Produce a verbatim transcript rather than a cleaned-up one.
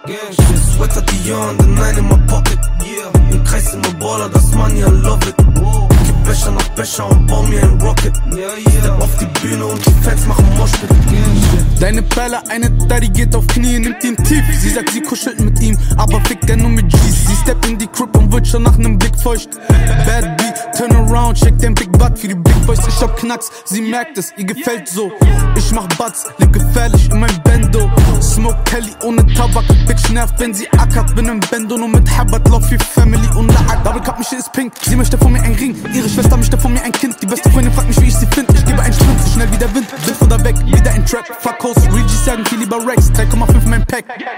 Sweater Dior und den Nine in my pocket. Im Kreis immer Baller, das Money, I love it. Gib Becher nach Becher und bau mir ein Rocket. Step auf die Bühne und die Fans machen Moshpit. Deine Perle, eine Daddy geht auf Knie, nimmt ihn tief. Sie sagt, sie kuschelt mit ihm, aber fickt er nur mit G's. Sie steppt in die Crib und wird schon nach nem Blick feucht. Bad B, turn around, check den Big Butt für die Big Boys. Ich hab Knacks, sie merkt es, ihr gefällt so. Ich mach Butts, lieg gefährlich in mein Bendo. Smoke Kelly ohne Tabak, Bitch nervt, wenn sie ackert. Bin im Bendo nur mit Habbat, Love für Family und Lack. Double Cup, mich ist pink, sie möchte von mir ein Ring. Ihre Schwester möchte von mir ein Kind. Die beste Freundin fragt mich, wie ich sie find. Ich gebe einen Sprint, so schnell wie der Wind. Bin von da weg, wieder in Trap. Fuck Host, Regis sagen viel lieber Rex. drei Komma fünf mein Pack.